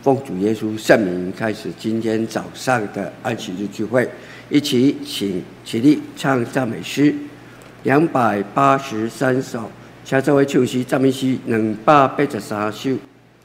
奉主耶稣圣名开始今天早上的安息日聚会，一起起立唱赞美诗283首，请做伙唱诗赞美诗283首。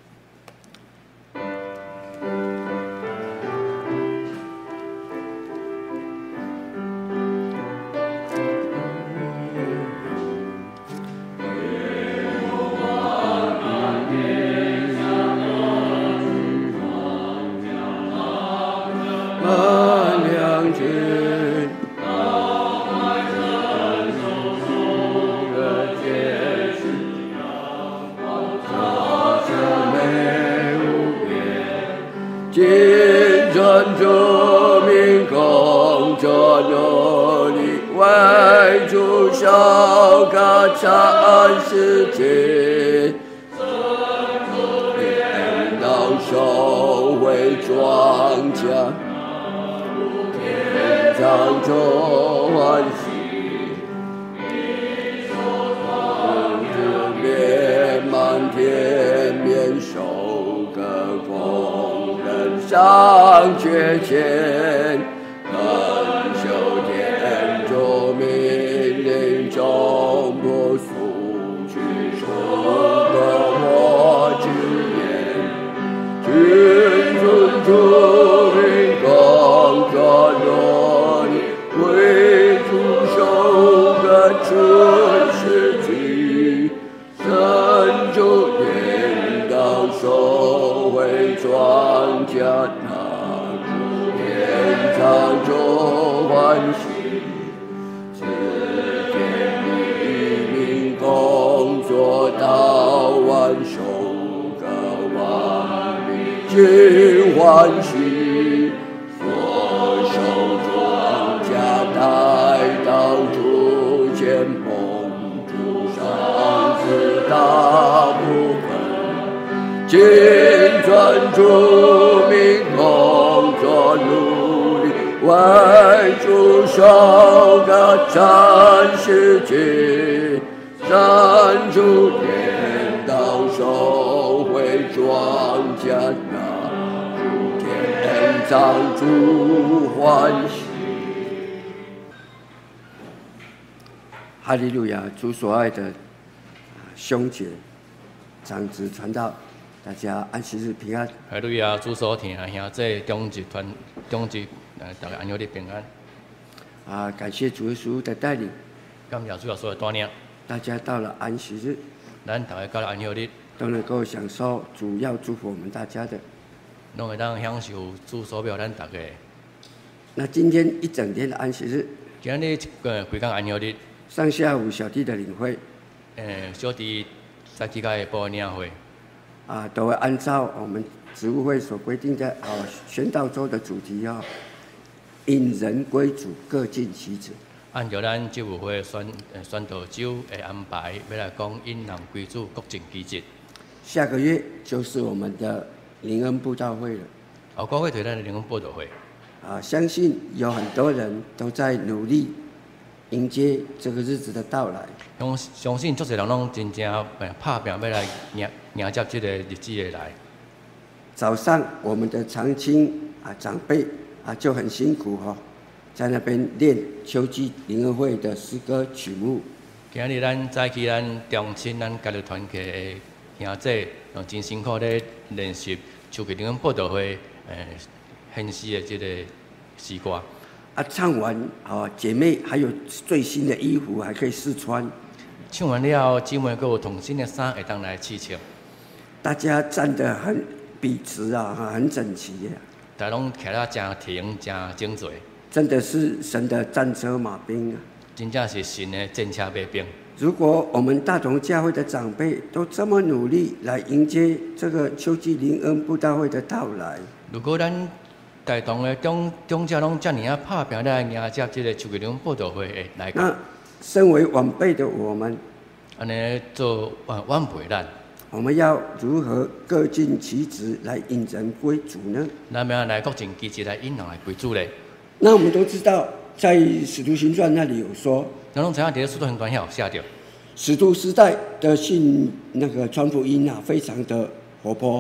哈利路亚！主所爱的兄姐、长子传道，大家安息日平安。 哈利路亚！主所听兄弟中职大家安息日平安。 感谢主耶稣的带领， 感谢主耶稣的带领， 大家到了安息日， 咱大家到了安息日， 都能够享受主要祝福我们大家的， 拢会当享受主所表咱大家。 那今天一整天的安息日， 今日规天安息日。 上下午小弟的领会， 小弟在期间的报领会， 都会按照我们职务会所规定的宣道周的主题引人归主，各尽其职。 按照咱职务会宣道周的安排，要来讲引人归主，各尽其职。 下个月就是我们的灵恩布道会了。 后个月就是咱的灵恩布道会。 相信有很多人都在努力迎接这个日子的到来。 相信足侪人拢真正拍拼要来迎接这个日子的来。 早上我们的长青长辈就很辛苦在那边练秋季灵恩会的诗歌曲目。 今日咱早起咱中青咱家己团契的兄弟，用真辛苦咧练习秋季灵恩布道会献诗的这个诗歌。 唱完姐妹还有最新的衣服还可以试穿。 唱完了，姊妹还有同新的衫会当来试穿。 大家站得很笔直很整齐大家拢徛得真挺真整齐。 真的是神的战车马兵真正是神的战车马兵。 如果我们大同教会的长辈都这么努力来迎接这个秋季灵恩布道会的到来， 如果咱大同的长者拢遮尔拍拼来迎接这个秋季灵恩布道会的来到， 那身为晚辈的我们， 安尼做晚辈咱， 我们要如何各尽其职来引人归主呢？ 咱要来各尽其职来引人来归主咧。 那我们都知道，在《使徒行传》那里有说， 咱拢知影伫《使徒行传》有写着， 使徒时代的传福音非常的活泼。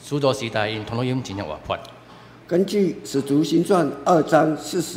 使徒时代因传福音真正活泼。 根据《使徒行传》2章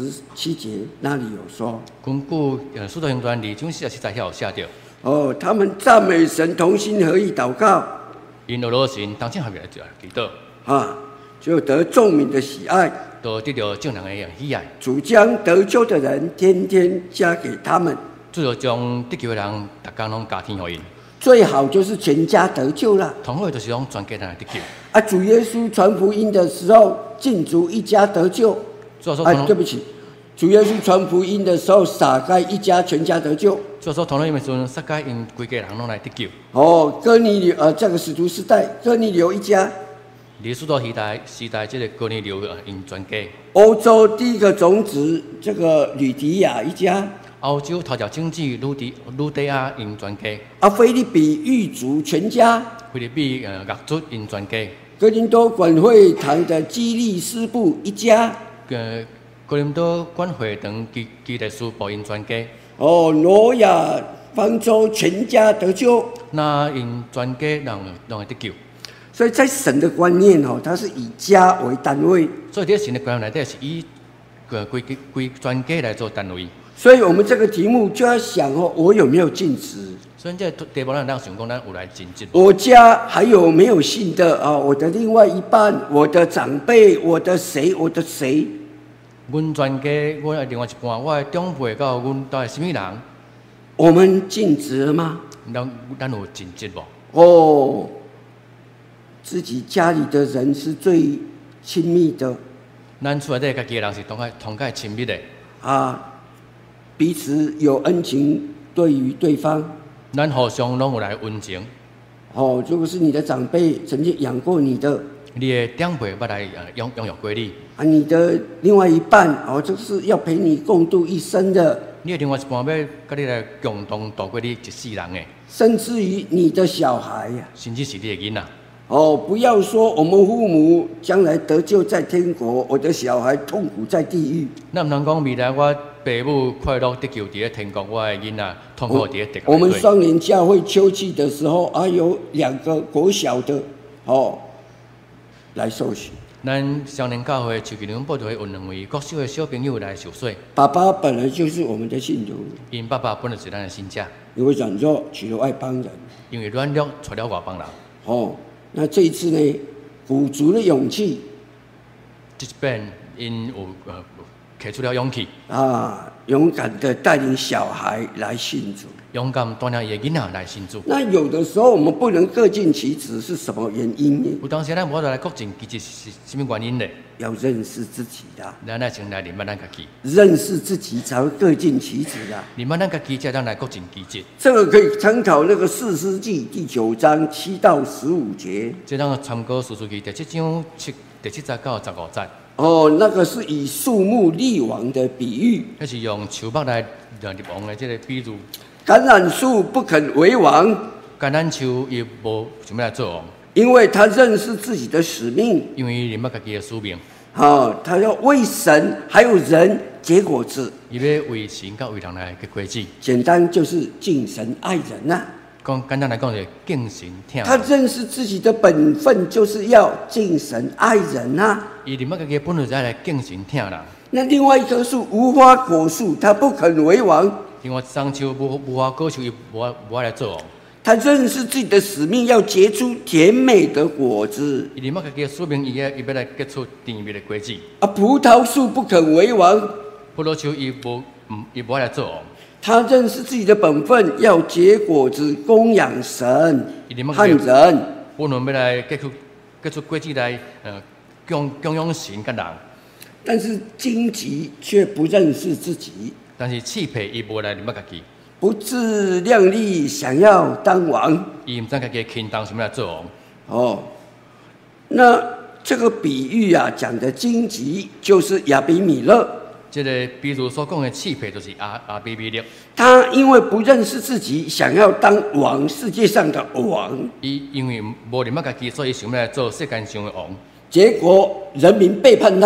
47节，那里有说： 根据使徒行传2章47节有写着。 他们赞美神，同心合意祷告， 因俄罗斯人同心合意来祈祷， 就得众民的喜爱， 都得到众人的喜爱。 主将得救的人天天加给他们， 主要将得救的人逐天拢加添予因。 最好就是全家得救了。 同好就是讲全家人得救。 主耶稣传福音的时候，尽足一家得救。对不起，主耶稣传福音的时候，撒该一家全家得救。 主说同福音的时候，撒该因规家人拢来得救。 哥尼流这个使徒时代，哥尼流一家。 历史到时代，这个哥尼流因全家。 欧洲第一个种子，这个吕底亚一家。 欧洲头条经济鲁底亚因全家。 菲律宾狱卒全家。 菲律宾狱卒因全家。 哥林多管会堂的基利斯部一家。 哥林多管会堂基利斯部因全家。 挪亚方舟全家得救。 那因全家人会得救。 所以在神的观念它是以家为单位。 所以在神的观念内底是以规全家来做单位。 所以我们这个题目就要想我有没有尽职？ 所以这题目咱想讲，咱有来尽职。 我家还有没有信的我的另外一半，我的长辈，我的谁？ 阮全家，我的另外一半，我的长辈到阮到底什么人？ 我们尽职了吗？ 咱有尽职无？ 自己家里的人是最亲密的。 咱厝内底家己的人是同介亲密的。 彼此有恩情对于对方。 咱互相拢有来恩情。 如果是你的长辈曾经养过你的， 你的长辈捌来养育过你。 你的另外一半就是要陪你共度一生的。 你的另外一半要跟你来共同度过你一世人的。 甚至于你的小孩呀， 甚至是你的囡仔。 不要说我们父母将来得救在天国，我的小孩痛苦在地狱。 咱唔通讲未来我爸母快乐得救伫天国，我的囡仔痛苦伫地狱。 我们双联教会秋季的时候有2个国小的来受洗。 咱双联教会秋季灵恩布道会有2位国小的小朋友来受洗。 爸爸本来就是我们的信徒， 因爸爸本来是咱的信者。 因为软弱娶了外邦人， 因为软弱娶了外邦人。 那这一次呢，鼓足了勇气， 这边因有提出了勇气勇敢的带领小孩来信主， 勇敢带领伊的囡仔来信主。 那有的时候我们不能各尽其职，是什么原因呢？ 有当时咱无法来各尽其职是什么原因呢？ 要认识自己的。 咱来先来认识咱家己。 认识自己才会各尽其职的。 认识咱家己，才当来各尽其职。 这个可以参考那个《士师记》第9章7到15节。 这当参考《士师记》第7章第7节到15节。 那个是以树木立王的比喻。 那是用树木来立王的这个比喻。 橄榄树不肯为王， 橄榄树也无想要来做王， 因为他认识自己的使命。 因为认识家己的使命。 他要为神还有人结果子。 伊要为神甲为人来结果子。 简单就是敬神爱人啊。 简单来讲就是敬神听。 他认识自己的本分就是要敬神爱人啊。 伊认识家己本来就来敬神听人。 那另外一棵树无花果树，他不肯为王。 另外一丛树无花果树，伊无爱来做王。 他认识自己的使命，要结出甜美的果子。 伊认识家己的使命，伊要来结出甜美的果子。 葡萄树不肯为王， 葡萄树伊无爱来做王。 他认识自己的本分，要结果子，供养神和人。 本来要来结出果子来，供养神甲人。 但是荆棘却不认识自己。 但是刺皮伊无来认识家己。 不自量力，想要当王。 伊唔知家己轻当想要来做王。 那这个比喻讲的荆棘就是亚比米勒。 这个比如所讲的刺皮就是亚比米勒。 他因为不认识自己，想要当王，世界上的王。 因为无认识家己，所以想要来做世界上的王。 结果人民背叛他。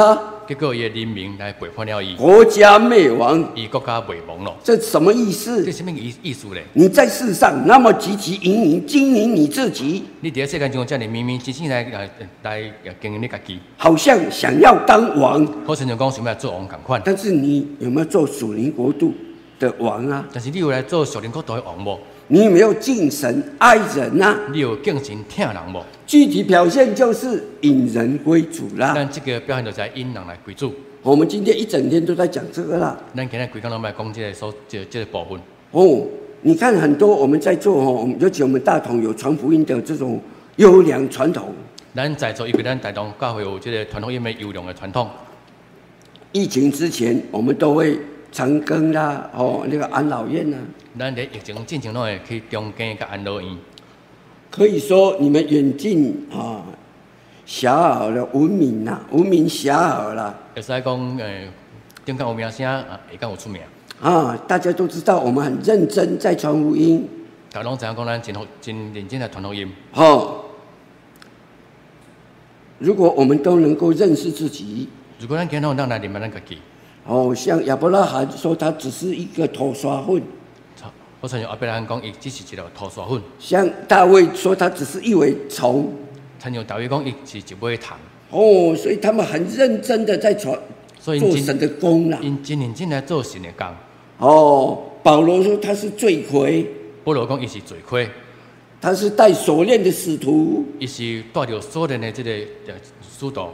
结果伊的人民来背叛了伊， 国家灭亡。 伊国家灭亡了。 这什么意思这？什么意思咧？ 你在世上那么积极营营经营你自己， 你伫世界中遮尔明明真真来经营你家己， 好像想要当王， 好像讲想要做王共款。 但是你有没有做属灵国度的王啊？ 但是你有来做属灵国度的王无？ 你有没有敬神爱人啊？ 你有敬神听人无？ 具体表现就是引人归主啦。 咱这个表现就是引人来归主。 我们今天一整天都在讲这个啦。 咱今日规工拢来讲这个部分。 哦，你看很多我们在做哦，尤其我们大同有传福音的这种优良传统。 咱在座因为咱大同教会有这个传福音的优良的传统。 疫情之前，我们都会长庚啦，那个安老院啦。 咱在疫情进前拢会去中间甲安老院。 可以说你们远近遐迩了，闻名啦，闻名遐迩啦。 会使讲中间有名声，下间有出名。 大家都知道我们很认真在传福音。 大家拢知影讲咱真认真在传福音。 如果我们都能够认识自己， 如果咱今日咱来认识咱家己。 像亚伯拉罕说他只是一个土沙粪。 我曾像阿伯拉罕讲，伊只是一个土沙粉。 像大卫说他只是一尾虫。 曾像大卫讲，伊是一尾虫。 所以他们很认真的在做神的工啦。 因真认真来做神的工。 保罗说他是罪魁。 保罗讲伊是罪魁。 他是带锁链的使徒。 伊是带着锁链的这个使徒。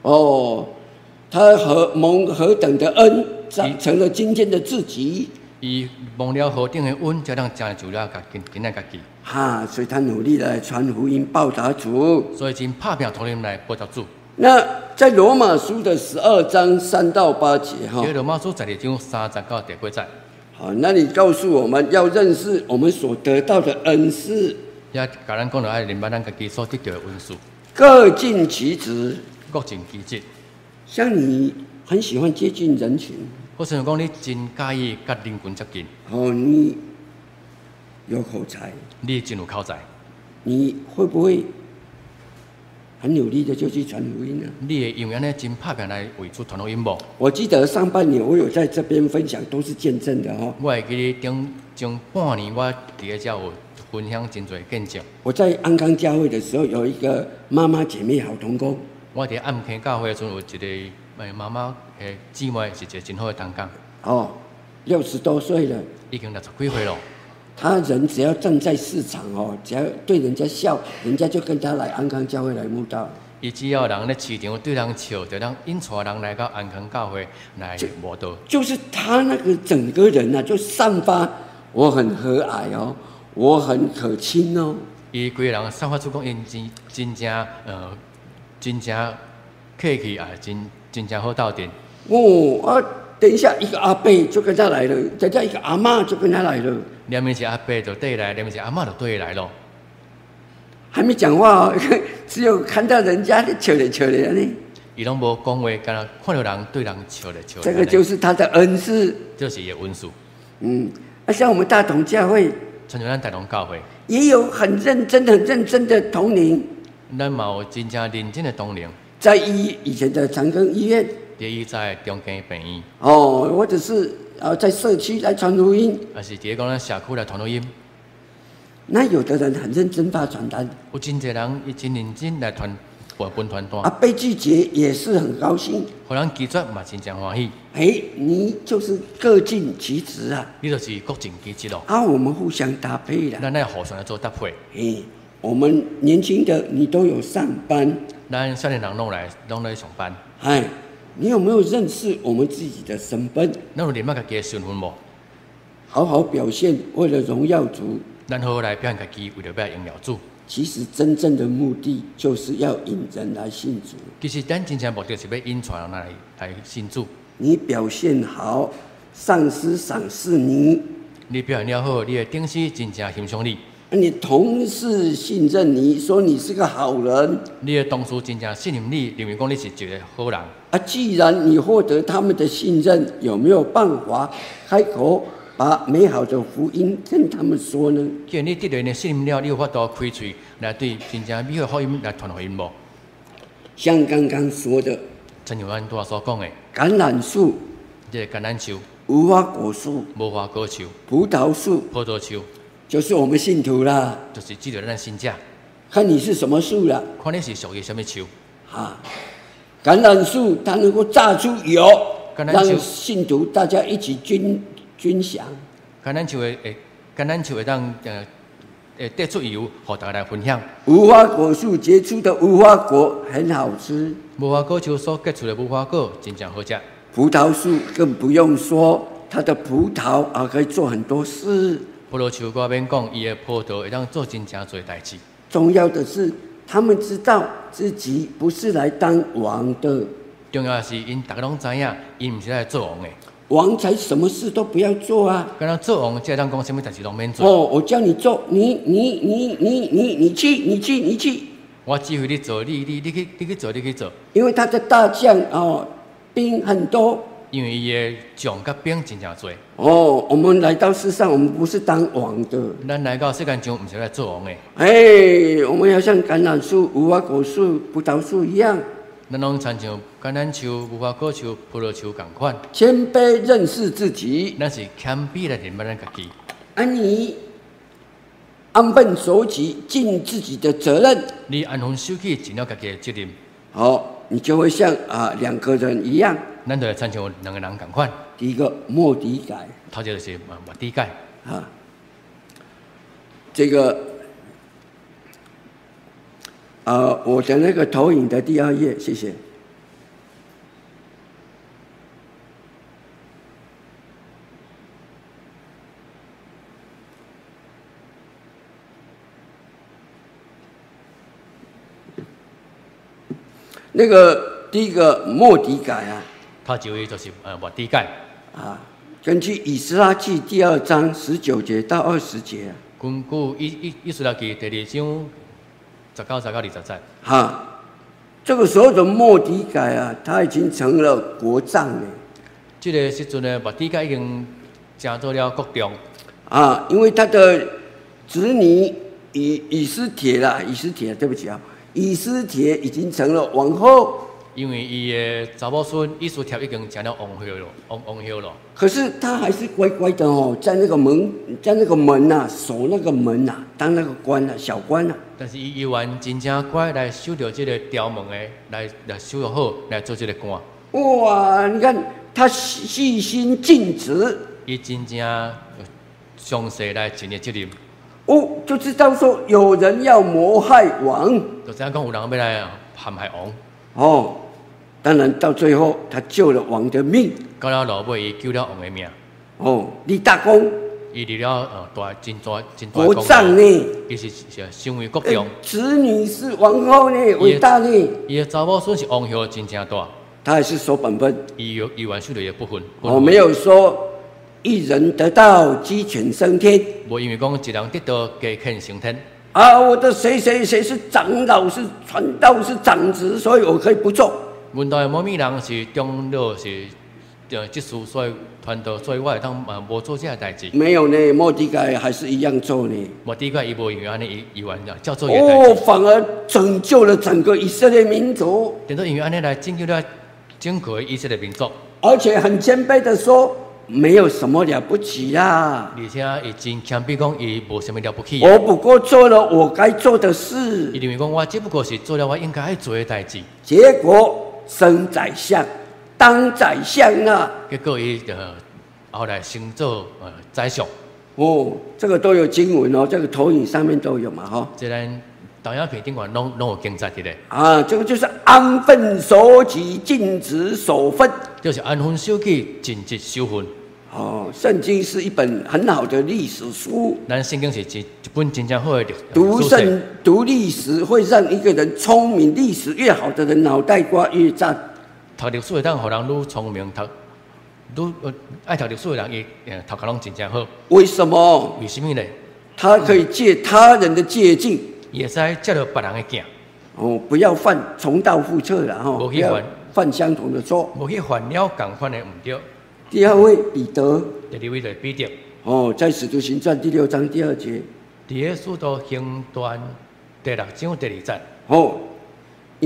他蒙何等的恩，成了今天的自己。 伊蒙了何等的恩，才能成就了今日家己。 所以他努力来传福音，报答主。 所以真拍拼同人来报答主。 那在罗马书的12章3到8节在罗马书12章3节到第8节。 好，那你告诉我们要认识我们所得到的恩赐。 也甲咱讲到爱明白咱家己所得到的恩赐。 各尽其职。 各尽其职。 像你很喜欢接近人群。 我想讲，你真介意甲人群接近。 你有口才。 你真有口才。 你会不会很努力的就去传福音呢？ 你会用安尼真拍拼来为主传福音无？ 我记得上半年我有在这边分享，都是见证的我会记得前半年我伫个遮有分享真侪见证。 我在安康教会的时候，有一个妈妈姐妹好同工。 我伫安康教会时阵有一个妈妈诶姊妹，是一个真好的同工。 60多岁了， 已经60几岁了。 他人只要站在市场只要对人家笑，人家就跟他来安康教会来慕道。 伊只要人咧市场对人笑，就让引带人来到安康教会来慕道。就是他那个整个人就散发我很和蔼我很可亲伊规个人散发出讲，因真正客气真正好斗阵。 等一下一个阿伯就跟他来了，等一下一个阿嬷就跟他来了。 两面是阿伯就对来，两面是阿嬷就对来咯。 还没讲话只有看到人家笑咧笑咧呢。 伊拢无讲话，干那看到人对人笑咧笑咧。 这个就是他的恩赐。 就是伊的恩赐。 像我们大同教会， 像咱大同教会， 也有很认真的同龄。 咱嘛有真正认真的同龄。 在以前的长庚医院。 伊在中间病院。 或者是在社区来传福音。 还是伫讲咱社区来传福音。 那有的人很认真发传单。 有真侪人伊真认真来分传单。 被拒绝也是很高兴。 互人拒绝嘛真正欢喜。 你就是各尽其职啊。 你就是各尽其职咯。 我们互相搭配啦。 咱来互相来做搭配。 我们年轻的你都有上班。 咱少年人拢来上班。 你有没有认识我们自己的身份？ 咱有认识家己的身份无？ 好好表现，为了荣耀主。 咱好好来表现家己，为了要荣耀主。 其实真正的目的就是要引人来信主。 其实咱真正目的是要引传人来信主。 你表现好，上司赏识你。 你表现了好，你的顶司真正欣赏你。 你同事信任你，说你是个好人。 你的同事真正信任你，认为讲你是一个好人。 既然你获得他们的信任，有没有办法开口把美好的福音跟他们说呢？ 既然你得到人的信任了，你有法度开嘴来对真正美好的福音来传福音无？ 像刚刚说的， 正如咱拄仔所讲的， 橄榄树、 这个橄榄树、 无花果树、 无花果树、 葡萄树， 葡萄树， 就是我们信徒啦。 就是指着咱信者， 看你是什么树啦。 看你是属于什么树。 啊，橄榄树它能够榨出油，让橄榄树信徒大家一起均享。 橄榄树会当得出油，互大家来分享。 无花果树结出的无花果很好吃， 无花果树所结出的无花果真正好吃。 葡萄树更不用说，它的葡萄可以做很多事。 葡萄树我免讲，伊的葡萄会当做真正多代志。 重要的是，他们知道自己不是来当王的， 重要的是，因大家拢知影，因毋是来做王的。 王才什么事都不要做啊！ 敢若做王，才当讲什么代志拢免做。 哦，我叫你做，你去。 我指挥你做，你去做，你去做。 因为他的大将兵很多。 因为伊的将甲兵真正多。 我们来到世上，我们不是当王的。 咱来到世间上，毋是来做王的。 我们要像橄榄树、无花果树、葡萄树一样。 咱拢亲像橄榄树、无花果树、葡萄树同款。 谦卑认识自己。 咱是谦卑来认识咱家己。 你安分守己，尽自己的责任。 你安分守己，尽了家己的责任。 你就会像两个人一样。 咱就会亲像两个人同款。 第一个末底改， 头一个就是末底改。 这个我的那个投影的第2页，谢谢。那个第一个末底改头一位就是末底改。 根据以斯拉记第2章19节到20节。 根据以斯拉记第2章19到20节。 这个时候的末底改他已经成了国丈了。 这个时阵的末底改已经成做了国丈。 因为他的子女以斯帖，对不起以斯帖已经成了王后。 因为伊的查某孙以斯帖已经成了王后了。 可是他还是乖乖的在那个门守那个门当那个官小官但是伊完真正乖来守着这个条门的，来守得好，来做这个官。 哇！你看他细心尽职， 伊真正详细来尽的责任。 就知道说有人要谋害王， 就知影讲有人要来陷害王。 当然到最后他救了王的命。 到了落尾，伊救了王的命。 立大功。 伊立了真大国丈呢？ 伊是身为国丈。 子女是王后呢，伟大呢。 伊的查某孙是王后，真正大。 他还是守本分。 伊完守着伊的本分。 没有说一人得道，鸡犬升天。 无因为讲一人得道，鸡犬升天。 我的谁是长老，是传道，是长子，所以我可以不做。 阮家的某米人是长老，是职事，所以传道，所以我会当无做这代志。 没有呢，末底改还是一样做呢。 末底改伊无因为安尼，伊完照做伊的代志。 反而拯救了整个以色列民族。 等到因为安尼来拯救了整个以色列民族。 而且很谦卑的说，没有什么了不起啦。 而且伊真谦卑讲，伊无什么了不起。 我不过做了我该做的事。 伊认为讲，我只不过是做了我应该做的代志。 结果升宰相，当宰相结果伊后来升做宰相。 这个都有经文这个投影上面都有嘛这咱导演片顶管拢有记载的。 这个就是安分守己，尽职守分。 就是安分守己，尽职守分。 圣经是一本很好的历史书。 咱圣经是一本真正好的读历史会让一个人聪明，历史越好的人脑袋瓜越赞。 读历史会当互人愈聪明，爱读历史的人伊头壳拢真正好。 为什么？ 为什么呢？ 他可以借他人的借镜， 也使借着别人的镜。 不要重蹈覆辙了不要犯相同的错。 无去犯了同款的唔对。 第2位彼得。 第2位就是彼得。 在使徒行传第6章第2节。 伫个使徒行传第6章第2节。 因为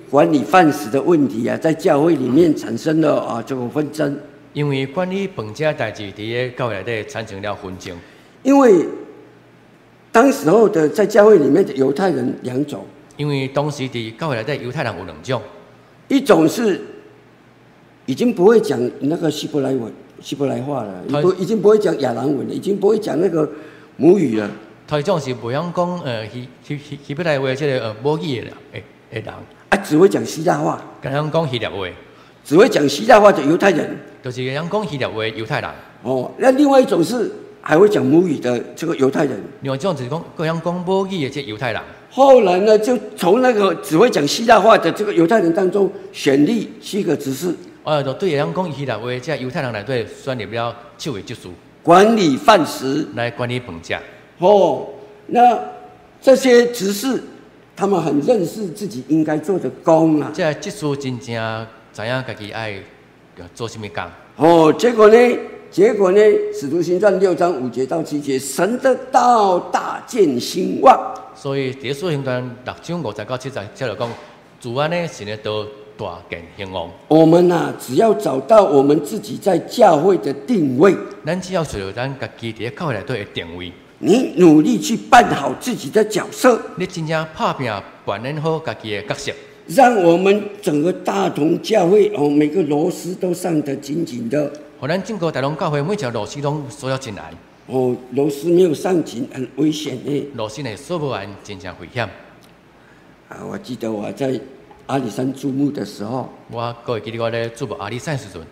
管理饭食的问题啊，在教会里面产生了这个纷争。 因为管理饭食代志，伫个教会内底产生了纷争。 因为当时候的在教会里面的犹太人两种。 因为当时伫教会内底犹太人有两种， 一种是已经不会讲那个希伯来话了，已经不会讲亚兰文了，已经不会讲那个母语了。 头一种是不晓讲希伯来话即个母语的人， 只会讲希腊话， 敢晓讲希腊话， 只会讲希腊话的犹太人， 就是晓讲希腊话犹太人。 那另外一种是还会讲母语的这个犹太人。 另外一种就是讲各样讲母语的这犹太人。 后来呢，就从那个只会讲希腊话的这个犹太人当中选立7个执事。 就对会晓讲希腊话这犹太人内底选立了7位执事， 管理饭食， 来管理饭食。 那这些执事，他们很认识自己应该做的工啊。 这执事真正知影家己爱做什么工。 结果呢，《使徒行传》6章5节到7节，神的道大见兴旺。所以， 《使徒行传》6章5节到7节，这就讲，主安呢神的道大见兴旺。 我们只要找到我们自己在教会的定位， 咱只要找到咱家己在教会内底的定位， 你努力去扮好自己的角色， 你真正拍拼扮演好家己的角色， 让我们整个大同教会每个螺丝都上得紧紧的。 互咱整个大同教会每条螺丝拢锁了进来。 螺丝没有上紧，很危险的。 螺丝呢锁不完，真正危险。 我记得我在阿里山注目的时候， 我各位记得我咧注目阿里山时阵，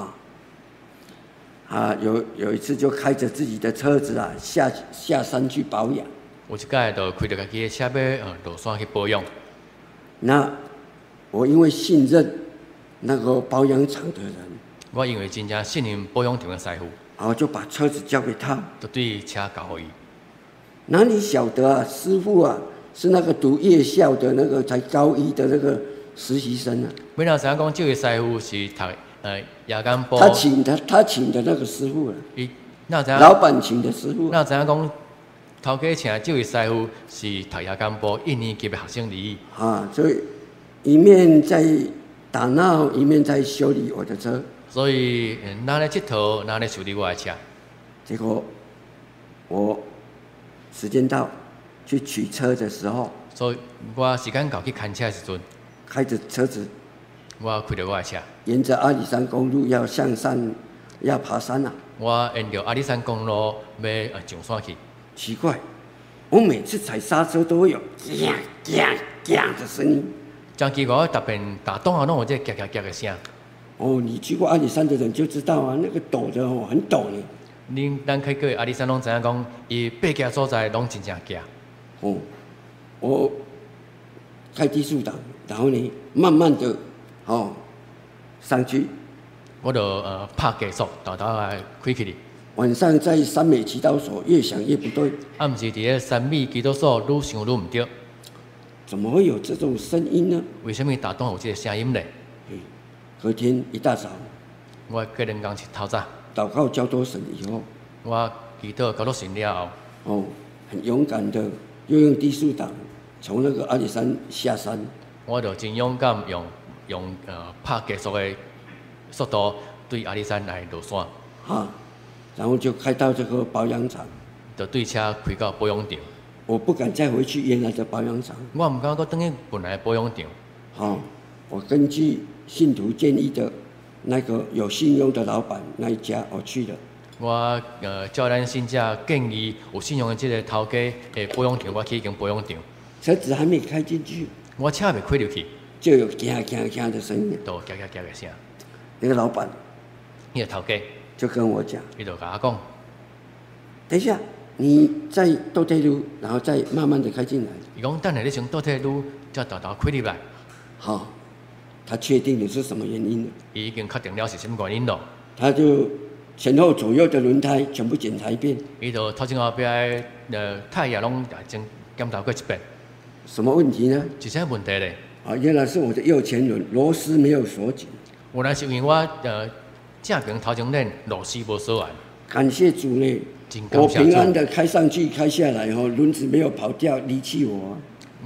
有一次就开着自己的车子下山去保养。 有一届就开着家己的车要落山去保养。 那我因为信任那个保养厂的人， 我因为真正信任保养厂的师傅。 我就把车子交给他， 就对车交给他。 哪里晓得师傅是那个读夜校的那个才高1的那个实习生没哪知影讲这位师傅是读夜间部。 他请的那个师傅老板请的师傅。 哪知影讲头家请这位师傅是读夜间部1年级的学生而已。 所以一面在打闹，一面在修理我的车。 所以，哪咧佚佗，哪咧修理我的车。 结果，我时间到去取车的时候， 所以我时间到去看车的时阵， 开着车子， 我开着我的车， 沿着阿里山公路要向山，要爬山我沿着阿里山公路要上山去。 奇怪，我每次踩刹车都会有“嘎嘎嘎”的声音。 真奇怪，我特别打档拢有这“嘎嘎嘎”的声。 你去过阿里山的人就知道那个陡的很陡呢。 咱去过阿里山拢知影讲，伊爬架所在拢真正架。 我开低速档，然后呢，慢慢的上去。 我就拍加速，大来开起哩。 晚上在三美祈祷所越想越不对。 毋是伫个三美祈祷所愈想愈毋对。 怎么会有这种声音呢？ 为什么打档有这个声音呢？ 隔天一大早， 我个人讲是透早祷告交托神以后， 我祈祷交托神了后，很勇敢的又用低速档从那个阿里山下山。 我就真勇敢用拍加速的速度对阿里山来落山。 然后就开到这个保养厂， 就对车开到保养场。 我不敢再回去原来的保养厂， 我唔敢再回去本来的保养场。 我根据信徒建议的那个有信用的老板那一家，我去了。 我照咱信者建议有信用的这个头家的保养场，我去间保养场。 车子还没开进去， 我车未开入去， 就有嘎嘎嘎的声音， 都嘎嘎嘎的声。 那个老板， 那个头家就跟我讲， 伊就甲我讲， 等一下，你再倒退路，然后再慢慢的开进来。 伊讲等下你先倒退路，再大大开入来。 他确定的是什么原因了？ 伊已经确定了是什么原因了。 他就前后左右的轮胎全部检查一遍。 伊就头前后壁胎也拢检查过一遍。 什么问题呢？ 是啥问题咧？ 原来是我的右前轮螺丝没有锁紧。 原来是因为我正边头前轮螺丝无锁完。 感谢主呢，我平安的开上去开下来轮子没有跑掉离弃我。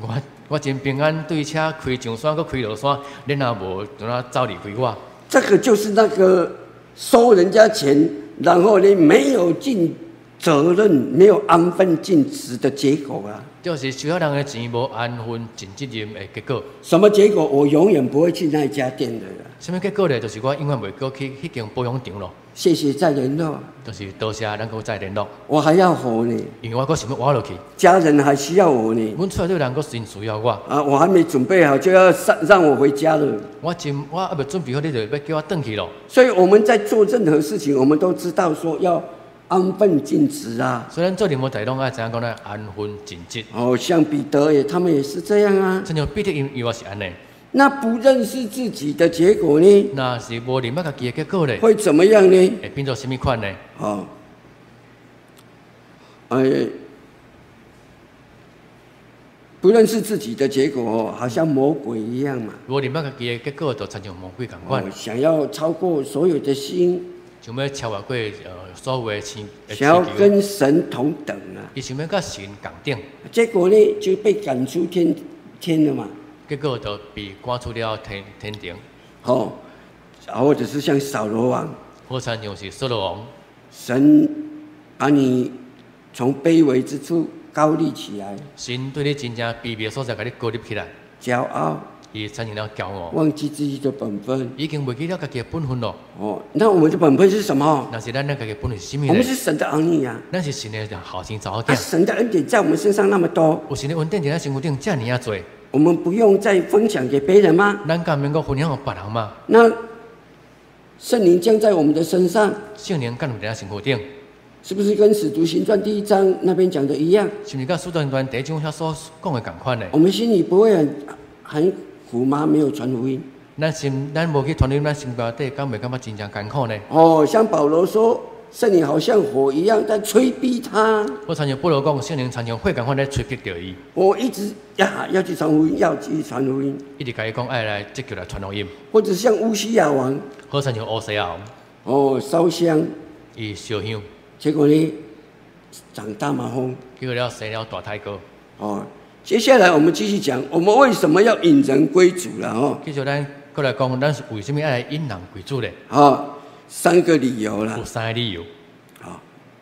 我真平安，对车开上山，搁开落山，恁也无怎啊走离开我。 这个就是那个收人家钱，然后呢没有尽责任、没有安分尽职的结果啊！ 就是收了人的钱，无安分尽责任的结果。 什么结果？我永远不会去那家店的了。 什么结果呢？就是我永远袂过去迄间保养场咯。 谢谢再联络。 就是多谢咱搁再联络。 我还要活呢， 因为我搁想要活落去。 家人还需要我呢。 阮厝内人搁真需要我。 啊，我还没准备好就要让我回家了。 我还未准备好，你就要叫我转去咯。 所以我们在做任何事情，我们都知道说要安分尽职啊。 虽然做任何代拢爱怎样讲呢？安分尽职。 哦，像彼得他们也是这样啊。 真像彼得因也是安尼。 那不认识自己的结果呢？ 那是无认捌家己的结果呢？ 会怎么样呢？ 会变做什么款呢？ 哦，不认识自己的结果，好像魔鬼一样嘛。 无认捌家己的结果，就亲像魔鬼共款。 想要超过所有的心， 想要超越过所有的星， 想要跟神同等啊。 伊想要甲神共等， 结果呢就被赶出天了嘛。 结果就被赶出了天庭。 哦，或者是像扫罗王， 或者像是扫罗王， 神把你从卑微之处高立起来。 神对你真正卑微的所在，甲你高立起来。 骄傲， 伊产生了骄傲， 忘记自己的本分， 已经忘记了家己的本分咯。 哦，那我们的本分是什么？ 那是咱家己的本分是什么呢？ 我们是神的儿女啊。 咱是神的后生查某囝。 神的恩典在我们身上那么多， 有神的恩典在咱身躯顶遮尔啊多。 我们不用再分享给别人吗？ 咱敢免够分享给别人吗？ 那圣灵降在我们的身上， 圣灵降在咱身躯顶， 是不是跟使徒行传第1章那边讲的一样？ 是不是跟使徒行传第1章遐所讲的同款呢？ 我们心里不会很苦吗？没有传福音， 咱无去传福音，咱心内底敢袂感觉真正艰苦呢？ 哦，像保罗说，圣灵好像火一样在催逼他。 我常常保罗讲，圣灵常常火共款在催逼着伊。 我一直要去传福音，要去传福音， 一直甲伊讲爱来积极来传福音。 或者像乌西亚王， 好像乌西亚王， 哦，烧香， 伊烧香， 结果呢长大麻风， 结果了生了大太哥。 哦，接下来我们继续讲，我们为什么要引人归主了哦？ 继续咱过来讲，咱是为什么爱来引人归主呢？ 哦，3个理由啦。 有3个理由。 好，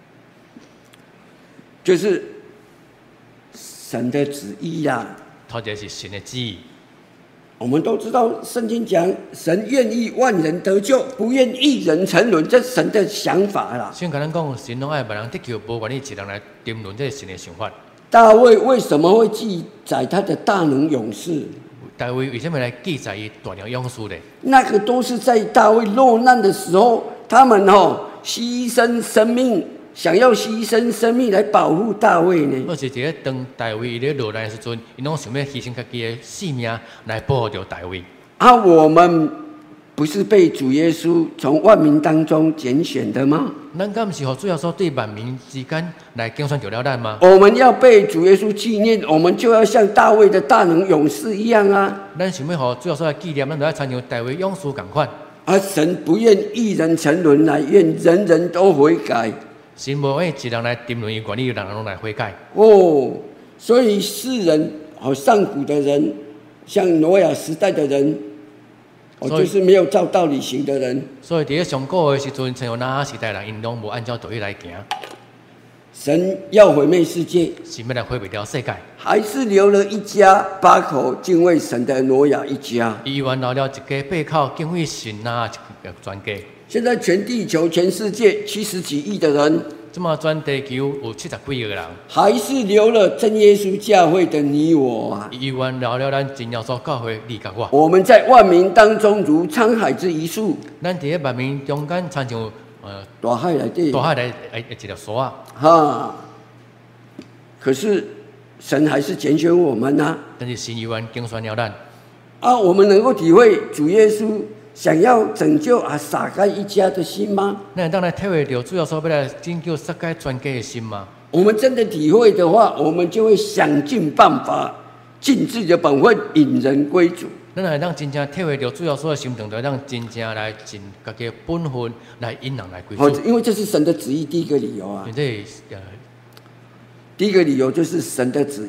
就是神的旨意啦。 头一个是神的旨意。 我们都知道，圣经讲神愿意万人得救，不愿一人沉沦，这是神的想法啦。 先跟咱讲，神拢爱万人得救，无愿意一人来沉沦，这是神的想法。 大卫为什么会记载他的大能勇士？ 大卫为什么来记载伊大能勇士呢？ 那个都是在大卫落难的时候，他们牺牲生命，想要牺牲生命来保护大卫呢。 或是一个当大卫伊咧落难的时阵，伊拢想要牺牲家己的性命来保护着大卫。 啊，我们不是被主耶稣从万民当中拣选的吗？ 咱敢毋是互主要所对万民之间来竞选着了咱吗？ 我们要被主耶稣纪念，我们就要像大卫的大能勇士一样啊！ 咱想要互主要所来纪念，咱就要参像大卫勇士共款。 而神不愿一人沉沦，来愿人人都悔改。 神无愿意一人来沉沦，伊愿意人人拢来悔改。 哦，所以世人上古的人，像挪亚时代的人，就是没有照道理行的人。 所以伫咧上古的时阵，像那亚时代人，因拢无按照道理来行。 神要毁灭世界， 神要来毁灭了世界， 还是留了一家8口敬畏神的挪亚一家。 伊原留了一家8口敬畏神啊全家。 现在全地球、全世界70几亿的人， 这么全地球有70几亿个人， 还是留了真耶稣教会的你我啊！ 伊原留了咱真耶稣教会你甲我。 我们在万民当中如沧海之一粟， 咱伫咧万民中间，亲像大海来的大海来一条沙啊。 哈，可是神还是拣选我们啊！ 但是神依然拣选了咱啊，我们能够体会主耶稣想要拯救撒该一家的心吗？ 咱当来体会到主要所要来拯救撒该全家的心吗？ 我们真的体会的话，我们就会想尽办法，尽自己的本分，引人归主。 咱来让真正体会到主要所的心肠，就让真正来尽家己的本分来引人来归主。 因为这是神的旨意，第一个理由啊。第一个理由就是神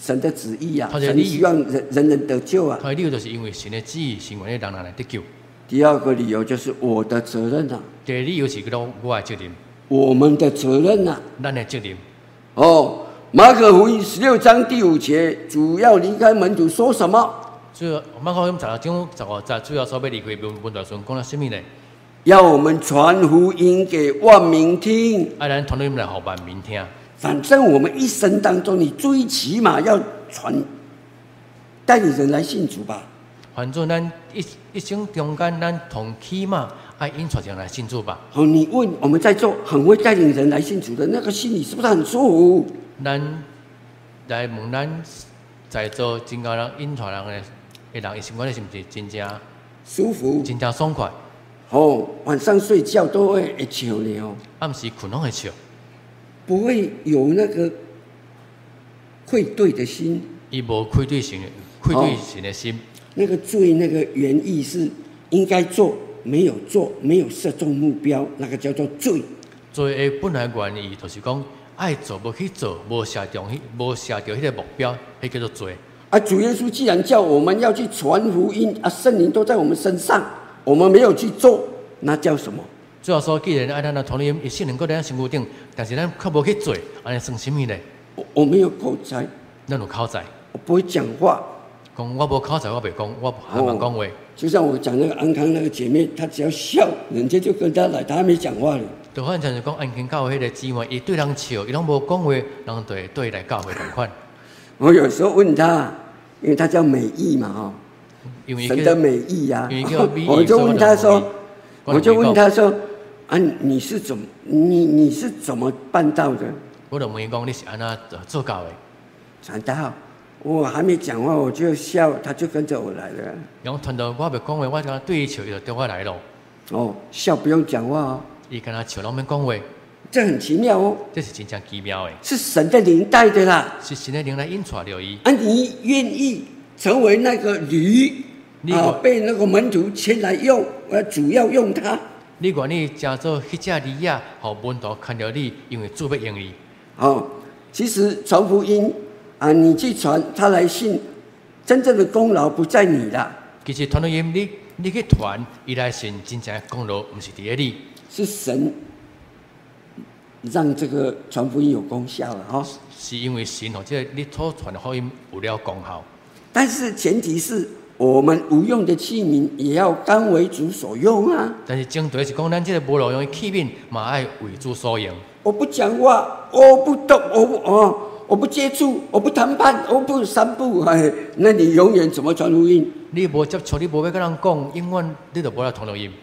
神的旨意啊， 他的理神希望人人得救啊。 他的理由就是因为神的旨意，神愿意人人来得救。 第二个理由就是我的责任啊， 第二理由是叫做我的责任， 我们的责任啊。 咱的责任。 哦，马可福音16章第5节，主要离开门徒说什么？ 主要马可福音16章15节，主要所要离开门徒时讲了什么呢？ 要我们传福音给万民听。 爱咱传福音来给万民听。 反正我们一生当中，你最起码要带领人来信主吧。 反正咱一生中间，咱同起码爱引出人来信主吧。 哦，你问我们在座很会带领人来信主的那个心里是不是很舒服？ 咱来问咱在座真教人引出人的人，心肝是不是真正舒服？ 真正爽快？ 哦，晚上睡觉都会笑呢哦。 暗时困拢会笑， 不会有那个愧对的心。 伊无愧对神的心。 那个罪那个原意是应该做，没有做，没有射中目标，那个叫做罪。 罪的本来原意就是讲爱做无去做，无射到迄个目标，迄叫做罪。 啊，主耶稣既然叫我们要去传福音啊，圣灵都在我们身上，我们没有去做，那叫什么？ 最后说，既然爱咱来传福音，圣灵搁在咱身躯顶，但是咱却无去做，安尼算什么呢？ 我没有口才， 咱有口才， 我不会讲话。 讲我无口才，我袂讲，我还蛮讲话。 就像我讲那个安康那个姐妹，她只要笑，人家就跟她来，她还没讲话呢。 就反正是讲安康教会迄个姊妹，伊对人笑，伊拢无讲话，人对对来教会同款。 我有时候问她，因为她叫美意嘛，哈，神的美意呀、我就问她说，啊，你是怎么办到的？ 我就问伊讲，你是安怎做到的？ 传道。我还没讲话，我就笑，他就跟着我来了。 然后传到我袂讲话，我跟他对伊笑，伊就对我来咯。 哦，笑不用讲话哦。 伊跟他笑，拢免讲话。 这很奇妙哦。 这是真正奇妙的。 是神的灵带的啦。 是神的灵来引出了伊。 啊，你愿意成为那个驴啊，被那个门徒牵来用，我主要用它。 你愿意加做迄只驴啊，互门徒看到你，因为主要用你。 哦，其实传福音。啊，你去传，他来信，真正的功劳不在你啦。 其实传福音，你去传，伊来信，真正的功劳不是伫你， 是神让这个传福音有功效了哈。 是因为神或者你所传的福音有了功效。 但是前提是我们无用的器皿也要甘为主所用啊。 但是前提是讲，咱这个无路用的器皿嘛，爱为主所用。 我不讲话，我不动，我不接触，我不谈判，我不三步，哎，那你永远怎么传福音？ 你无接触，你无要跟人讲，永远你就无来传福音。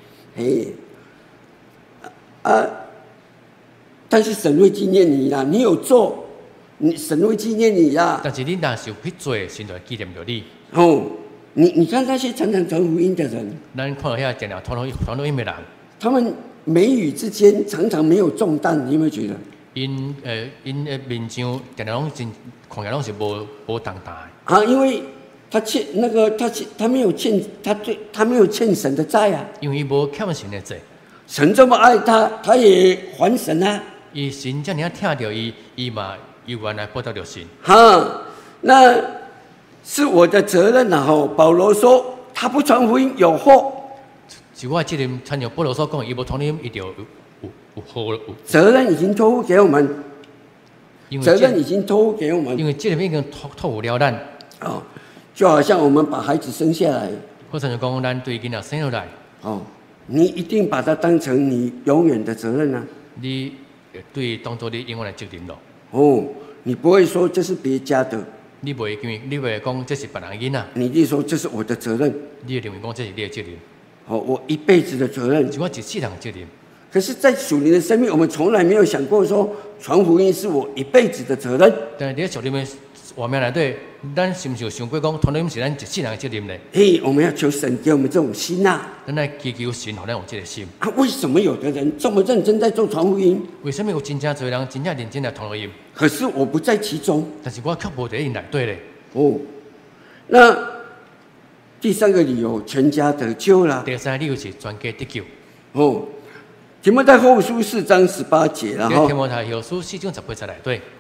但是神会纪念你啦，你有做，神会纪念你啦。 但是你若是有去做，神就会纪念着你。 哦，你看那些常常传福音的人， 咱看到遐常常传福音的人，他们眉宇之间常常没有重担，你有没有觉得？ 因面上常常拢真看起来拢是无重担的。 啊，因为他没有欠神的债啊。因为伊无欠神的债。 神这么爱他，他也还神啊。 伊神这样听到伊嘛，伊原来报答着神。 哈，那是我的责任啊！吼，保罗说他不传福音有祸。 是我责任，参照保罗所讲，伊无传福音，伊就有祸。 责任已经托付给我们，责任已经托付给我们， 因为责任已经托付了咱。 哦，就好像我们把孩子生下来， 或者讲咱对囡仔生下来， 哦，你一定把它当成你永远的责任啊！ 你对当作你永远的责任咯。 哦，你不会说这是别家的， 你不会讲这是别人囡仔， 你就说这是我的责任， 你会认为讲这是你的责任。 哦，我一辈子的责任， 是我一世人的责任。 可是，在属灵的生命，我们从来没有想过说传福音是我一辈子的责任。 但是在属灵的画面内底，咱是不是有想过讲传福音是咱一世人的责任呢？ 我们要求神给我们这种心啊！ 咱来祈求神，让咱有这个心。 啊，为什么有的人这么认真在做传福音？ 为什么有真正多人真正认真来传福音？ 可是我不在其中。 但是我却无在因内底咧。 哦，那第三个理由，全家得救了。 第三个理由是全家得救。 哦。提摩太后书4章18节，然后提摩太后书4章18节内底，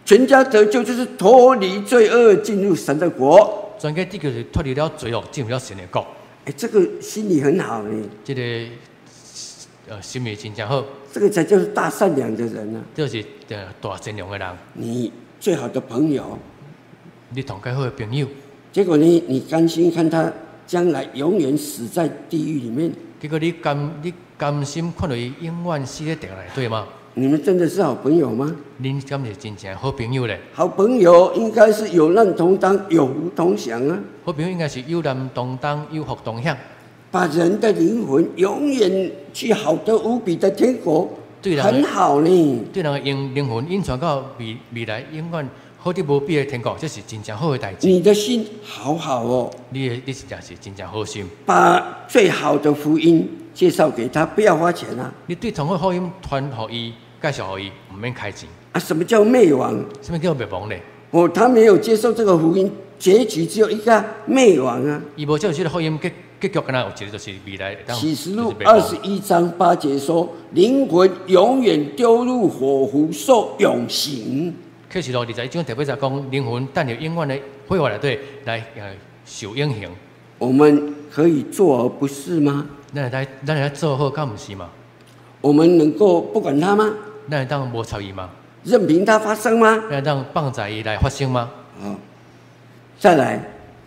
全家得救就是脱离罪恶，进入神的国。 全家得救是脱离了罪恶，进入了神的国。 这个心里很好呢。 这个心里真正好。 这个才叫做大善良的人啊！ 就是大善良的人。 你最好的朋友， 你同介好的朋友， 结果你甘心看他将来永远死在地狱里面？ 结果你甘心看到伊永远死在地狱内对吗？ 你们真的是好朋友吗？ 恁敢是真正好朋友咧？ 好朋友应该是有难同当，有福同享啊！ 好朋友应该是有难同当，有福同享。把人的灵魂永远去好得无比的天国，很好呢。 对人的灵魂引传到未来永远好得无比的天国，这是真正好的代志。 你的心好好哦， 你实在是真正好心。 把最好的福音介绍给他，不要花钱啊！ 你对同好福音传给伊，介绍给伊，唔免开钱。 什么叫灭亡？ 什么叫灭亡呢？ 他没有接受这个福音，结局只有一个灭亡啊！ 伊无接受这个福音，结局敢若有一个就是未来。 启示录21章8节说，灵魂永远丢入火湖，受永刑。 启示录21章特别在讲，灵魂带入永远的火湖内底来受永刑。 我们可以做而不是吗？ 咱来做好，敢唔是吗？ 我们能够不管它吗？ 咱会当无睬伊吗？ 任凭它发生吗？ 咱会当放在伊来发生吗？ 好，再来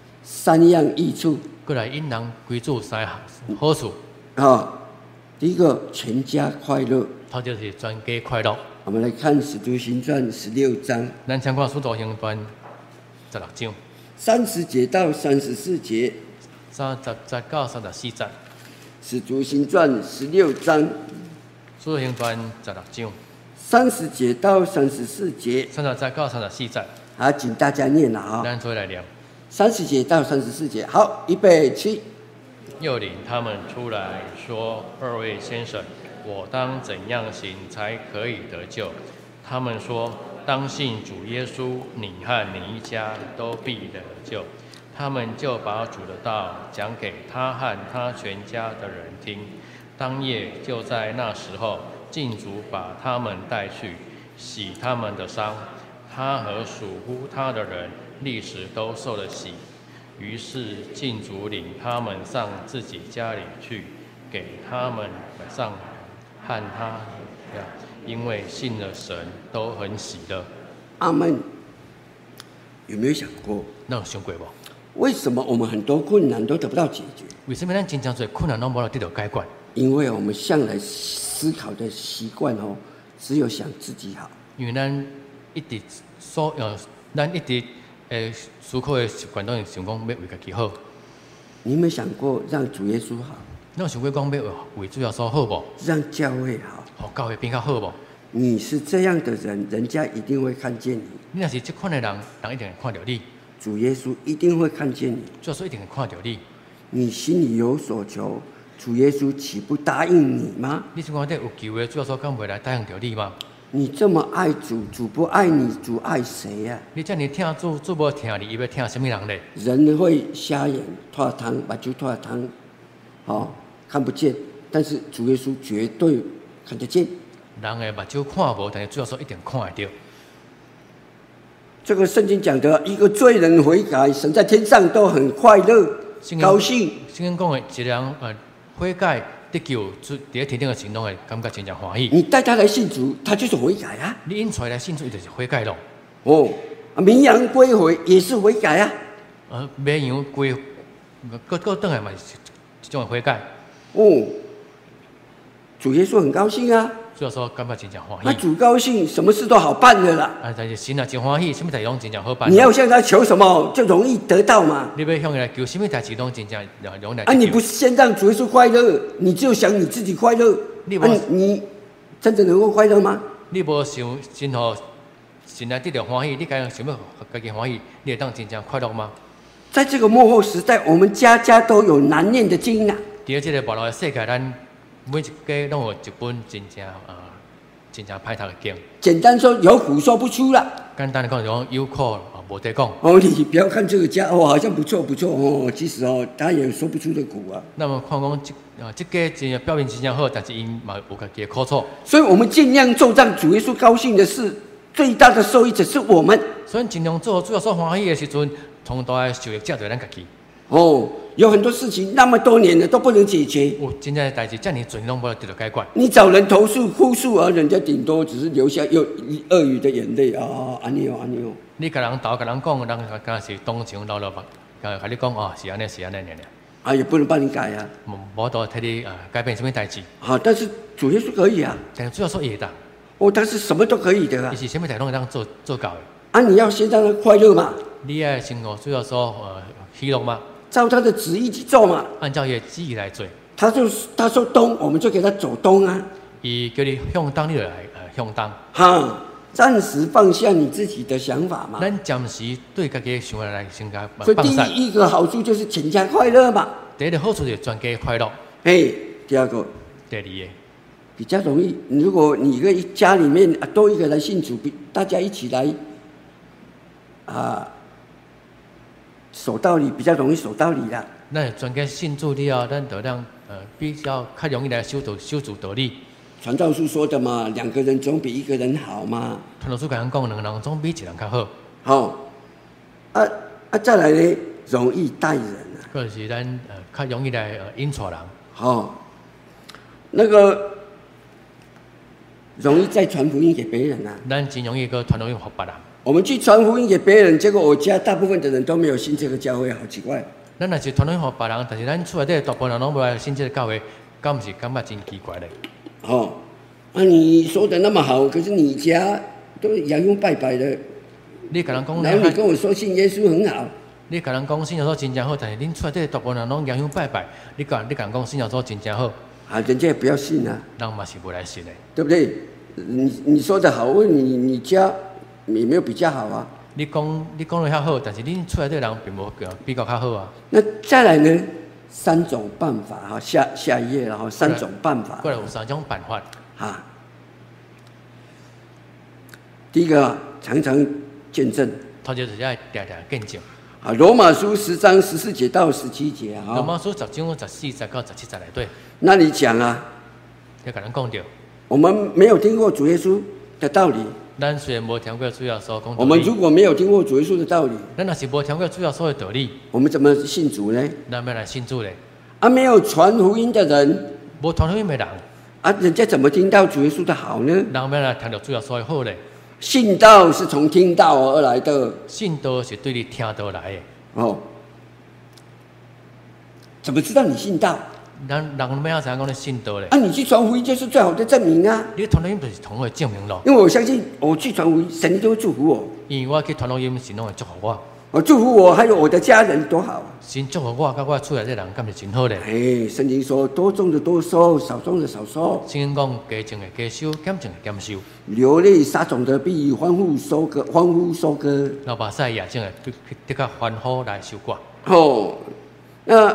3样益处。 过来引人归主3项好处。 第一个，全家快乐。 头就是全家快乐。 我们来看《使徒行传》16章。 咱参看《使徒行传》16章 30节到34节。 30到34节。《 使徒行传》16章。《 使徒行传》16章 30节到34节。 30到34节。 好，请大家念了啊。 咱做来念。 30节到34节。好，预备起。 又领他们出来说：“2位先生，我当怎样行才可以得救？”他们说：“当信主耶稣，你和你一家都必得救。”他们就把主的道讲给他和他全家的人听。当夜就在那时候，禁足把他们带去，洗他们的伤。他和属乎他的人立时都受了洗。于是禁足领他们上自己家里去，给他们上和他，因为信了神，都很喜乐。 阿们。有没有想过？ 那有想过无？ 为什么我们很多困难都得不到解决？ 为什么咱真正多困难都无得到解决？因为我们向来思考的习惯只有想自己好。 因为咱一直思考的习惯都是想讲要为家己好。 你有没有想过让主耶稣好？ 你有想过讲要为主耶稣好无？ 让教会好， 让教会变较好无？ 你是这样的人，人家一定会看见你。 你若是这款的人，人一定会看到你。 主耶稣一定会看见你。 主耶稣一定会看到你。 你心里有所求，主耶稣岂不答应你吗？ 你心内有求的，主耶稣敢袂来答应到你吗？ 你这么爱主，主不爱你，主爱谁呀？ 你这样听主，主无听你，伊要听什么人呢？ 人会瞎眼、脱汤、目睭脱汤，看不见，但是主耶稣绝对看得见。 人的目睭看无，但是主耶稣一定看得到。 这个圣经讲的，一个罪人悔改，神在天上都很快乐、高兴。 圣经讲的，一人悔改得救，在天顶的行动会感觉真正欢喜。 你带他来信主，他就是悔改啊。 你引出来信主，伊就是悔改咯。 绵羊归回也是悔改啊。 绵羊归，各等来嘛是这种悔改。 主耶稣很高兴啊。 主耶稣感觉真正欢喜。 那主高兴，什么事都好办的啦。 但是心啊真欢喜，什么代志拢真正好办。 你要向他求什么，就容易得到嘛。 你要向他求什么代志，拢真正容易来。 你不先让主耶稣快乐，你只有想你自己快乐。你真的能够快乐吗？ 你无想真好，心内得到欢喜，你该想要家己欢喜，你会当真正快乐吗？ 在这个末后时代，我们家家都有难念的经啊。 在这个网络的世界，咱每一家拢有一本真正歹读的经。简单说，有苦说不出了。简单的讲，就讲有苦无得讲。 你不要看这个家好像不错不错其实他也说不出的苦啊。 那么看讲这家真表面真正好，但是因嘛有家己的苦楚。 所以我们尽量做让主耶稣高兴的事， 最大的受益者是我们。 所以尽量做主要所欢喜的时阵，同大的受益者就是咱家己。 有很多事情那么多年了都不能解决。 真正的代志，这么多拢无得到解决。 你找人投诉哭诉，而人家顶多只是流下鳄鱼的眼泪安尼哦。 你甲人斗，甲人讲，人敢是当场流落吧？甲你讲是安尼是安尼也不能帮你改啊。 无多替你改变什么代志。 但是主耶稣可以啊。 但主要说会当。 他是什么都可以的啊。 伊是什么代拢会当做到的。 你要先让他快乐嘛。 你要先主要说喜乐嘛。 照他的旨意去做嘛。 按照伊的旨意来做。 他说东，我们就给他走东啊。 伊叫你向东，你就来向东。 暂时放下你自己的想法嘛。 咱暂时对家己的想法来先甲放下。所以第一个好处就是全家快乐嘛。 第一个好处就是全家快乐。 第二个。 第二个。 比较容易，如果你一个家里面多一个人信主，大家一起来守道理，比较容易守道理啦。 咱全家信主了，咱就让比较容易来修主道理。 传道书说的嘛，2个人总比1个人好嘛。 传道书甲咱讲，2个人总比1人较好。再来呢，容易带人啊。 就是咱较容易来引带人。 那个容易再传福音给别人啊。 咱真容易个传福音给别人。 我们去传福音给别人，结果我家大部分的人都没有信这个教会，好奇怪。 咱若是传福音给别人，但是咱厝内底大部分人拢无来信这个教会，敢不是感觉真奇怪嘞？ 你说的那么好，可是你家都洋洋拜拜的。 你甲人讲， 然后你跟我说信耶稣很好。 你甲人讲信耶稣真正好，但是恁厝内底大部分人拢洋洋拜拜，你甲人讲信耶稣真正好。 人家也不要信啊。 人嘛是不来信的， 对不对？你说的好，问你家也没有比较好啊。 你讲的较好，但是恁厝内底人并无比较较好啊。 那再来呢？3种办法下一页了3种办法。 过来有3种办法。 第一个常常见证。 头就是要常常见证。 罗马书10章14节到17节啊。 罗马书10章14、19、17节内底。 那你讲啊？ 要甲人讲着。 我们没有听过主耶稣的道理。 咱虽然无听过主耶稣讲道理。 我们如果没有听过主耶稣的道理， 咱若是无听过主耶稣的道理， 我们怎么信主呢？ 咱要来信主呢？ 没有传福音的人， 无传福音的人， 人家怎么听到主耶稣的好呢？ 人要来听到主耶稣的好呢？ 信道是从听道而来的。 信道是对你听道来的。 怎么知道你信道？ 人要知影讲你信道咧。 你去传福音就是最好的证明啊！ 你传福音就是同的证明咯。 因为我相信，我去传福音，神都会祝福我。 因为我去传福音，神拢会祝福我。 祝福我，还有我的家人，多好！ 神祝福我，甲我厝内底人，敢是真好咧。 圣经说，多种的多收，少种的少收。 圣经讲，加种的加收，减种的减收。 流泪撒种的必欢呼收割，欢呼收割。 流目屎野种的，得较欢呼来收割。 那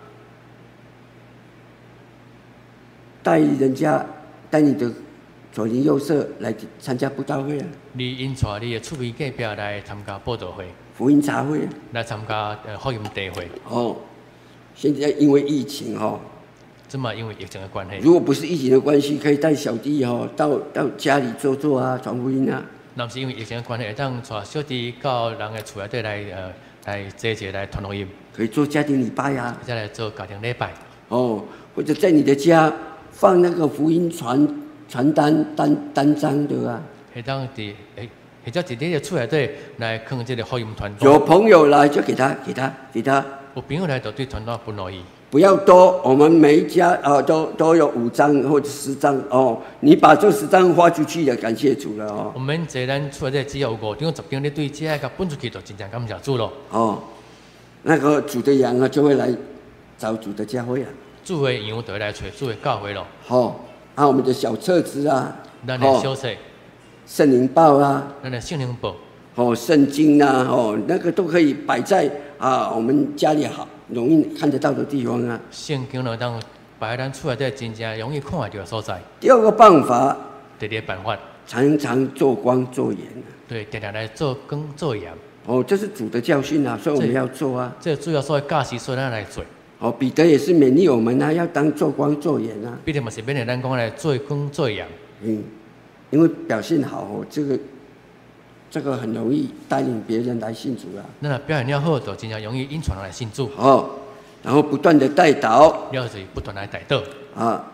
带人家带你的左邻右舍来参加布道会啊！ 你引带你的厝边隔壁来参加布道会、 福音茶会啊！ 来参加福音茶会。 现在因为疫情这么因为疫情的关系。 如果不是疫情的关系，可以带小弟到家里坐啊，传福音啊。 那是因为疫情的关系，会当带小弟到人的厝内底来坐一来传福音。 可以做家庭礼拜啊， 再来做家庭礼拜。 或者在你的家放那个福音传单张对吧？ 会当或者在你的厝内底来放这个福音传单。 有朋友来就给他。 有朋友来就对传单分落去。 不要多，我们每一家都有5张或者10张你把这10张花出去了，感谢主了我们在咱厝内底只有5张、10张，你对这个分出去就真正感谢主咯。 那个主的羊就会来找主的教会啊。 主的羊就会来找主的教会咯。 我们的小册子啊， 咱的小册、 圣灵报啊， 咱的圣灵报， 圣经啊，那个都可以摆在我们家里好容易看得到的地方啊。 圣经能当摆在咱厝内底真正容易看得到的所在。 第二个办法， 第二个办法， 常常做光做盐。 对，常常来做光做盐。 这是主的教训啊，所以我们要做啊。 这主要所谓教示，所以咱来做。 彼得也是勉励我们啊，要当做光做盐啊。 彼得嘛是勉励咱讲来做光做盐。 因为表现好这个这个很容易带领别人来信主啊。 那表现了好，就真正容易引传人来信主。 然后不断的带导， 了是不断来带导啊。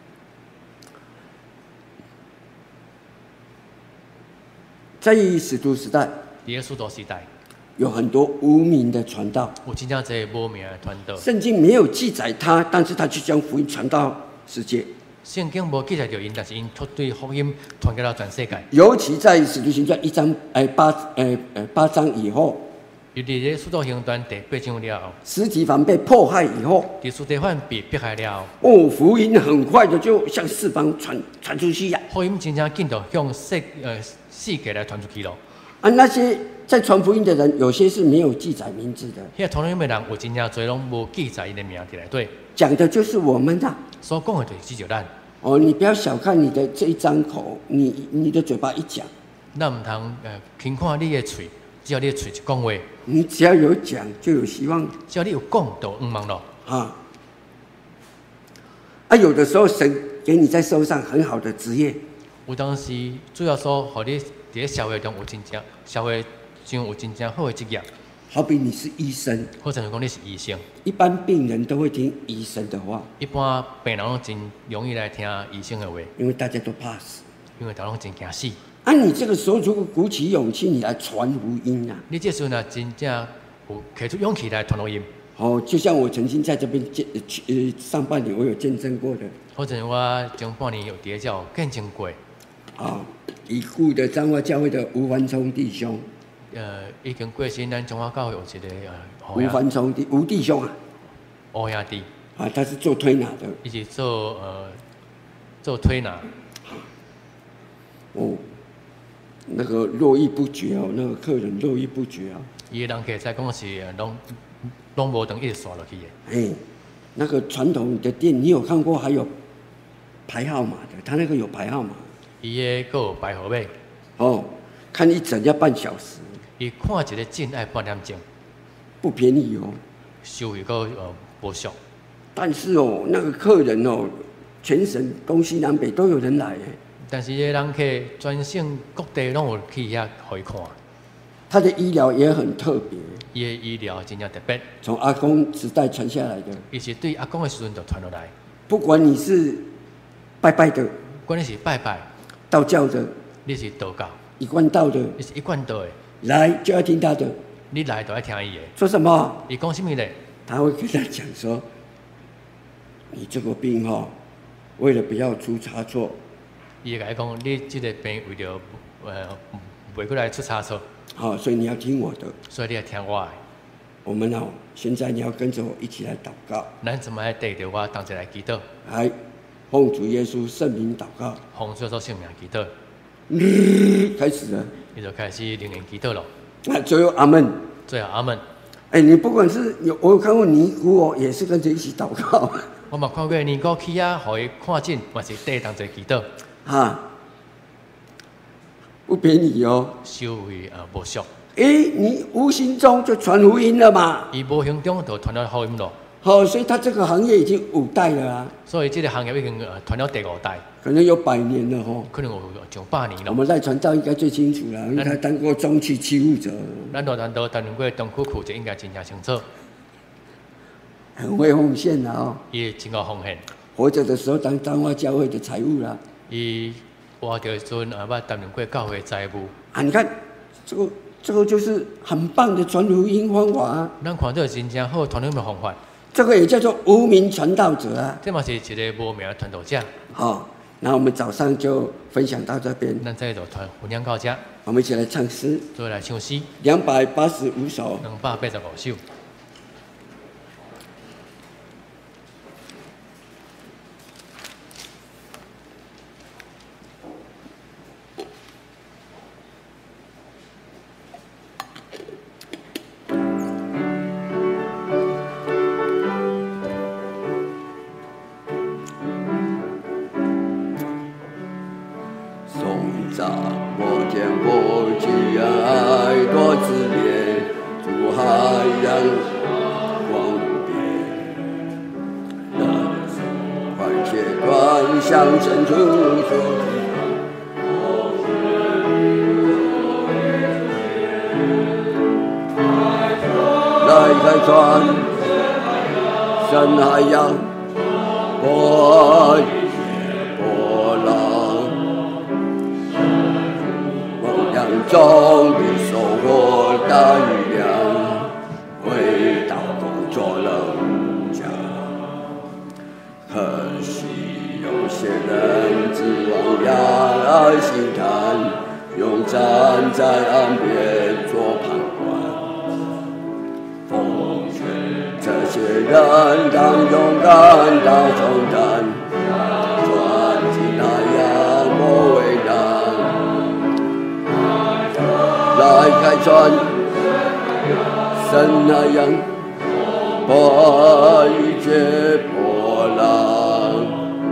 在使徒时代， 使徒时代有很多无名的传道， 有真正这无名的传道。 圣经没有记载他，但是他去将福音传到世界。 圣经无记载着因，但是因却对福音传给到全世界。 尤其在使徒行传8章以后， 尤其在使徒行传第8章了后， 司提反被迫害以后， 司提反被迫害了后， 福音很快的就向四方传出去呀。 福音真正紧就向世界来传出去了。 那些在传福音的人，有些是没有记载名字的。 那传福音的人有真正侪拢无记载伊的名字来对。 讲的就是我们的。 所讲的就是只有咱。 你不要小看你的这一张口，你的嘴巴一讲， 咱唔通轻看你的嘴，只要你的嘴一讲话， 你只要有讲就有希望。 只要你有讲，就唔忙咯。 有的时候神给你在社会上很好的职业， 有当时主要说，互你在社会中有真正社会上有真正好的职业。 好比你是医生， 或者讲你是医生， 一般病人都会听医生的话。 一般病人都真容易来听医生的话， 因为大家都怕死， 因为大家都真惊死。 你这个时候如果鼓起勇气，你来传福音啊！ 你这时候呢，真正有提出勇气来传福音。 就像我曾经在这边上半年我有见证过的， 或者我前半年有在这见证过。 已故的彰化教会的吴凡聪弟兄。 已经过身，咱中华教会有一个吴凡聪吴弟兄啊， 吴兄弟他是做推拿的， 一起做推拿。 那个络绎不绝那个客人络绎不绝伊个人客在讲是拢无等一直刷落去的。 那个传统的店，你有看过还有排号码的？他那个有排号码。 伊个有排号码。 看一整要半小时。 伊看一个诊要半点钟， 不便宜收费个无俗。 但是那个客人全省东西南北都有人来但是这人客全省各地拢有去遐可以看。 他的医疗也很特别。 伊的医疗真正特别。 从阿公时代传下来的。 伊是对阿公的时阵就传落来。 不管你是拜拜的， 不管你是拜拜， 道教的， 你是道教， 一贯道的， 你是一贯道的。 来就要听他的， 你来就要听伊的。 说什么？ 伊讲什么嘞？ 他会跟他讲说：“你这个病为了不要出差错， 伊会讲你这个病为了袂过来出差错， 所以你要听我的。 所以你要听我的。 我们现在你要跟着我一起来祷告。 咱怎么来对着我同齐来祈祷？ 来，奉主耶稣圣名祷告。 奉主耶稣圣名祈祷。 开始了。 你就开始灵言祈祷了。 最后阿门。 最后阿门。 你不管是我有看过尼姑也是跟着一起祷告。 我嘛看过尼姑去互伊看诊，嘛是缀同齐祈祷。 不便宜收费无俗。 你无形中就传福音了嘛？ 伊无形中就传了福音了。 所以他这个行业已经5代了所以这个行业已经传了第5代， 可能有100年了可能有上100年了。 我们赖传道应该最清楚了，因为他当过中期期务者。 咱赖传道担任过东区区就应该真正清楚。 很会奉献伊真够奉献。 活着的时候当彰化教会的财务啦。 伊活着的时阵捌担任过教会财务。 你看这个就是很棒的传福音方法咱看到真正好传福音的方法。 这个也叫做无名传道者这嘛是一个无名的传道者。 那我们早上就分享到这边。 咱这就分享到这。 我们一起来唱诗。 就来唱诗。 285首。 285首。 向深处诉说， 开船，深海洋，波也波浪，汪洋中的收获大雨量，为岛工作了无价。可惜有些人只望洋而心叹，用站在岸边做旁观。奉劝这些人当勇敢当重担，船进海洋莫为难。来开船，深海洋，波一切波浪，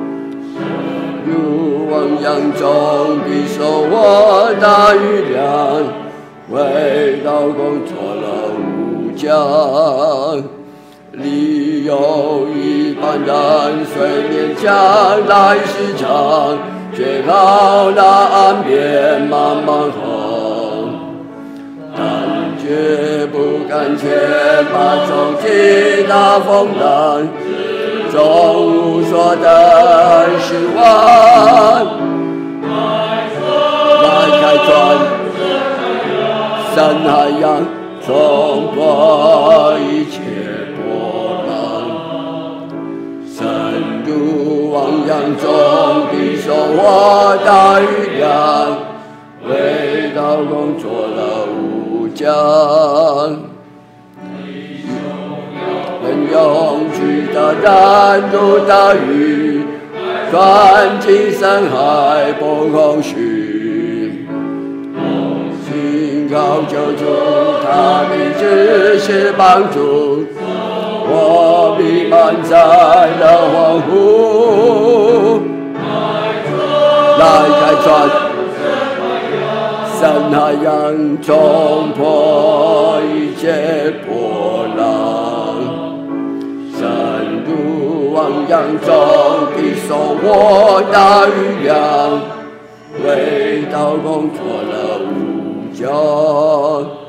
如汪洋中的收获大雨量，为岛工作了无价。里有一般人虽勉强来时长，却靠那岸边慢慢航，但绝不敢前把冲击那风浪，终无所等失望。来开船，深海洋，冲破一切波浪，深入汪洋中的收获大雨量，为岛工作了无价。很勇举的拦住大雨，钻进深海不空虚，信靠救助他的只是帮助，我弥漫在了荒芜。来开船，深海洋，冲破一切波浪，深入汪洋中的收获大雨量，为岛工作了无价。